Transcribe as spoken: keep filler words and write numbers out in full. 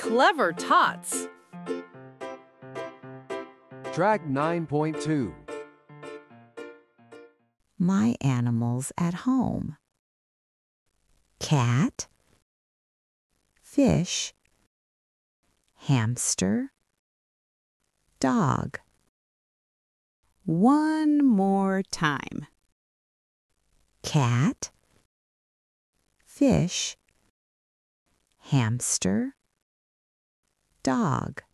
Clever tots! Track nine point two. My animals at home. Cat, fish, hamster, dog. One more time. Cat, fish, hamster, dog.